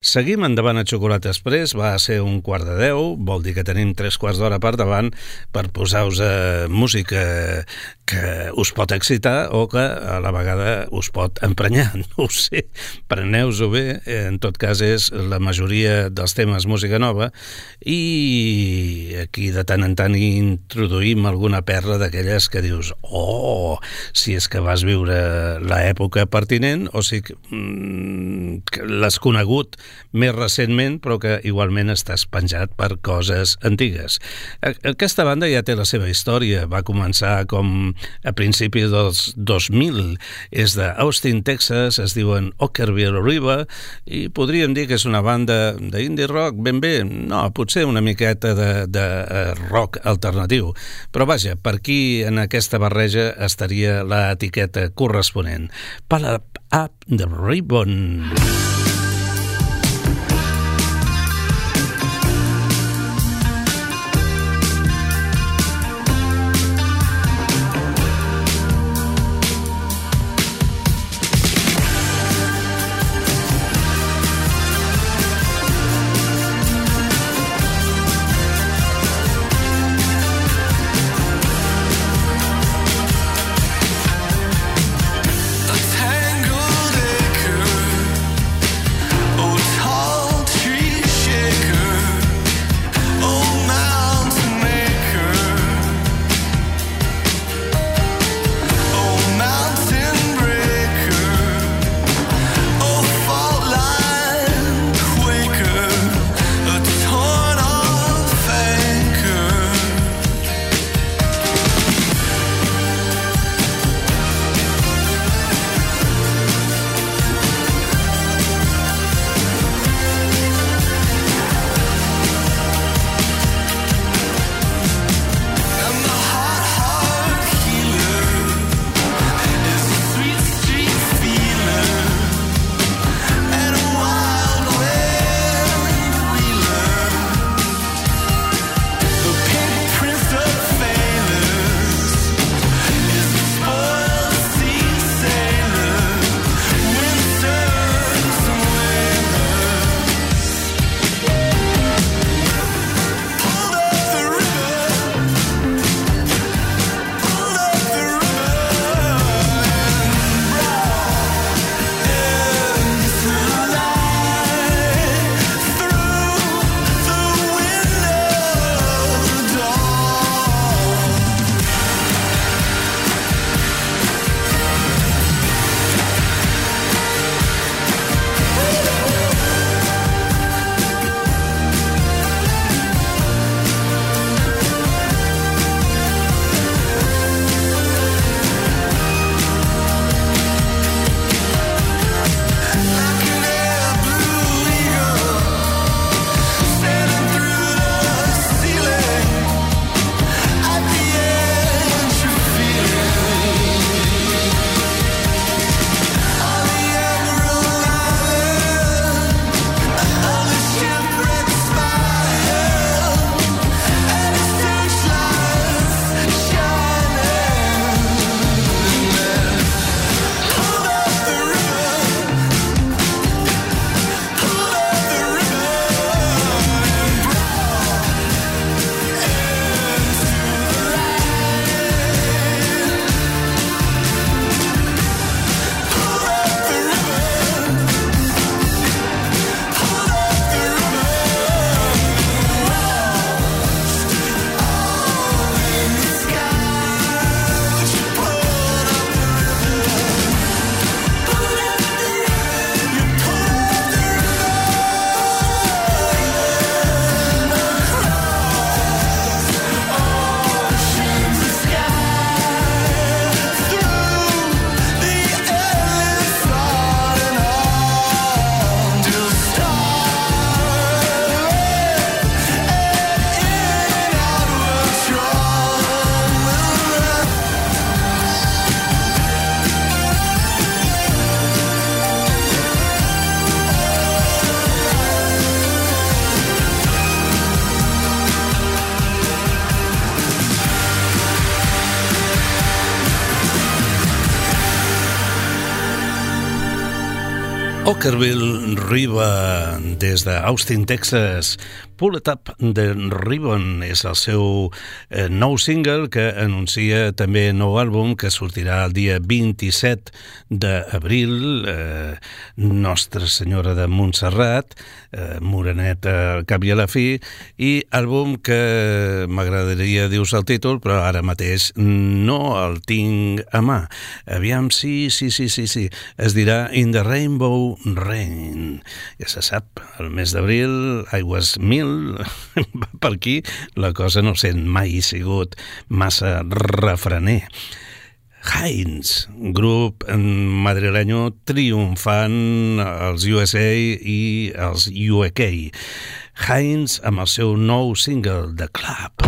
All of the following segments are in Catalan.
Seguim endavant a Xocolata Express, va ser 1:15, vol dir que tenim 3/4 d'hora per davant per posar-vos música que us pot excitar o que a la vegada us pot emprenyar, no ho sé, preneu-vos-ho bé, en tot cas és la majoria dels temes música nova i aquí de tant en tant introduïm alguna perla d'aquelles que dius, si és que vas viure l'època pertinent o si que l'has conegut més recentment però que igualment estàs penjat per coses antigues. Aquesta banda ja té la seva història, va començar com a principis dels 2000, és d'Austin, Texas, es diuen Okkervil River i podríem dir que és una banda d'indie rock ben bé, no, potser una miqueta de rock alternatiu, però vaja, per aquí en aquesta barreja estaria l'etiqueta corresponent. Pull up the ribbon. A tangled acre Okkervil River, des d'Austin, Texas. Pull It Up the Ribbon és el seu nou single que anuncia també nou àlbum que sortirà el dia 27 d'abril. Nostra Senyora de Montserrat, moreneta al cap i a la fi, i àlbum que m'agradaria dir-vos el títol, però ara mateix no el tinc a mà. Aviam, sí. Es dirà In the Rainbow Rain. Ja se sap, el mes d'abril, aigües mil, per aquí la cosa no sent mai sigut massa refrener. Heinz, grup madrileño triomfant als USA i als UK. Heinz amb el seu nou single, The Club.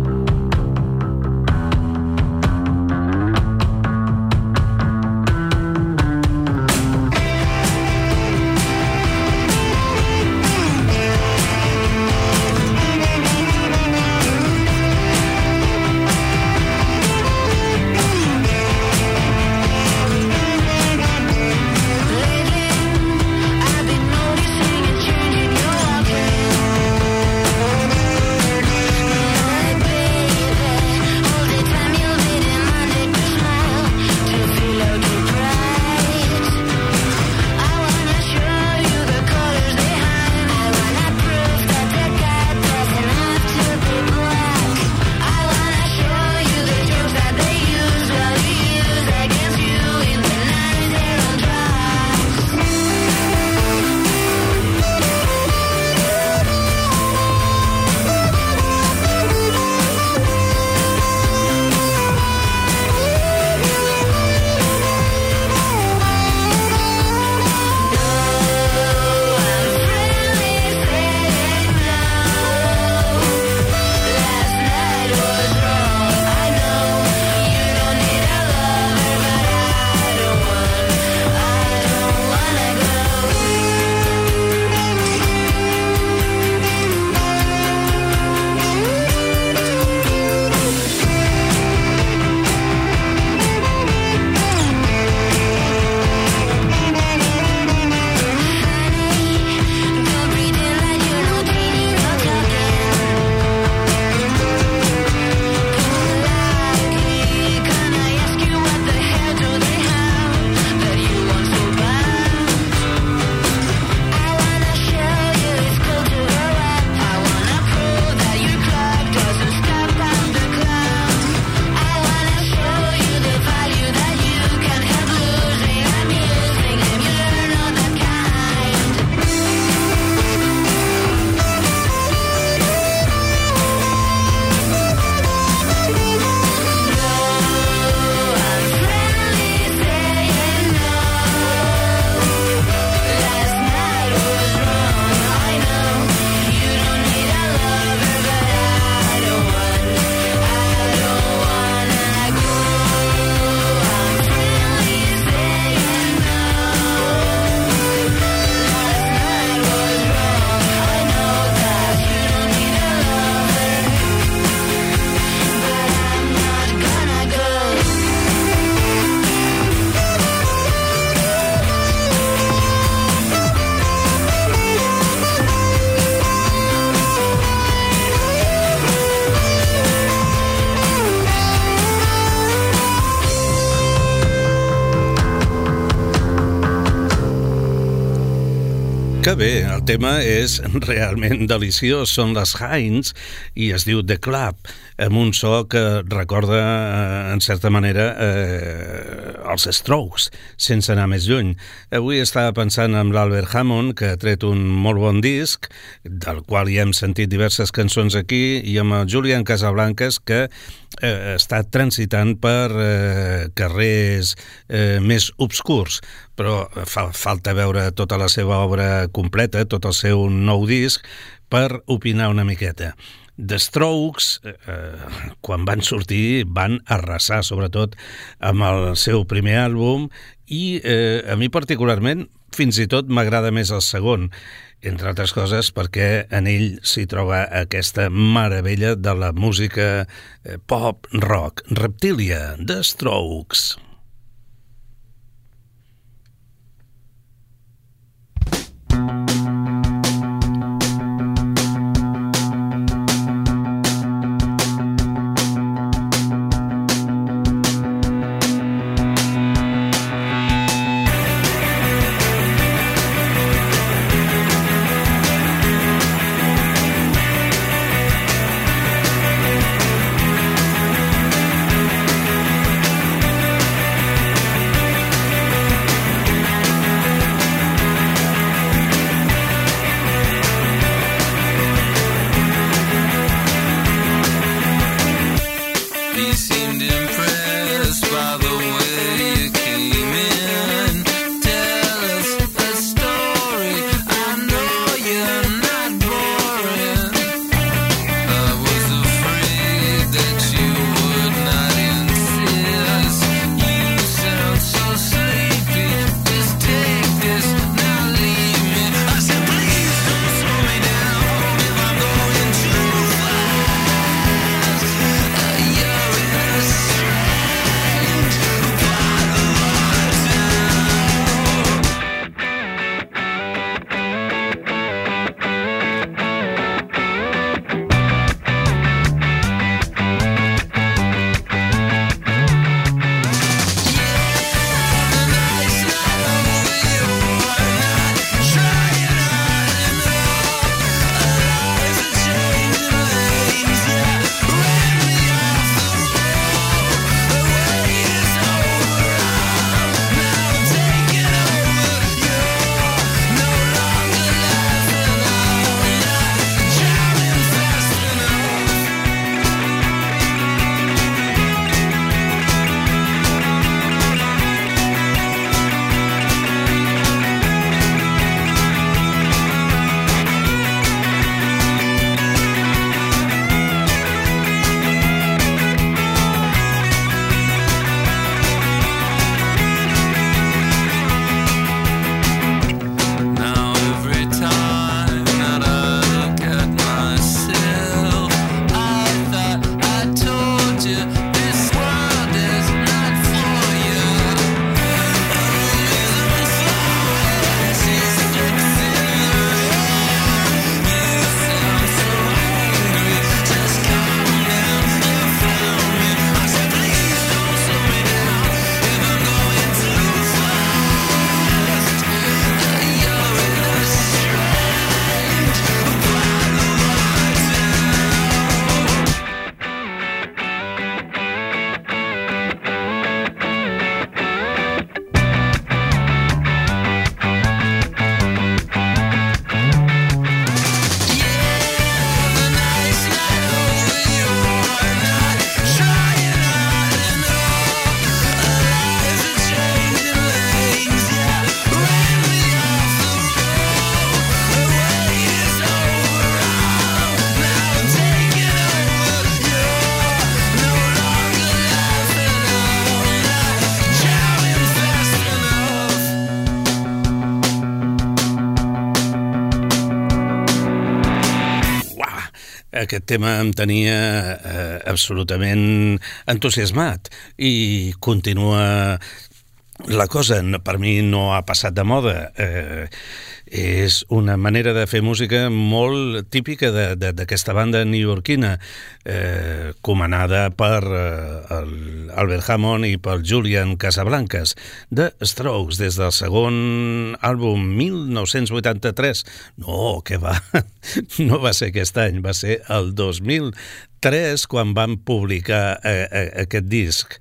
Que bé, el tema és realment deliciós, són les Heinz i es diu The Club, amb un so que recorda, en certa manera, els Strokes, sense anar més lluny. Avui estava pensant en l'Albert Hammond, que ha tret un molt bon disc, del qual ja hem sentit diverses cançons aquí, i amb el Julian Casablancas, que està transitant per carrers més obscurs, però falta veure tota la seva obra completa, tot el seu nou disc, per opinar una miqueta. The Strokes, quan van sortir, van arrasar, sobretot amb el seu primer àlbum, i a mi particularment fins i tot m'agrada més el segon, entre altres coses perquè en ell s'hi troba aquesta meravella de la música pop rock. Reptilia, The Strokes. Aquest tema em tenia absolutament entusiasmat i continua. La cosa per mi no ha passat de moda. És una manera de fer música molt típica d'aquesta banda newyorkina, comanada per Albert Hammond i per Julian Casablancas, de Strokes, des del segon àlbum 1983. No, què va? No va ser aquest any, va ser el 2003 quan van publicar aquest disc.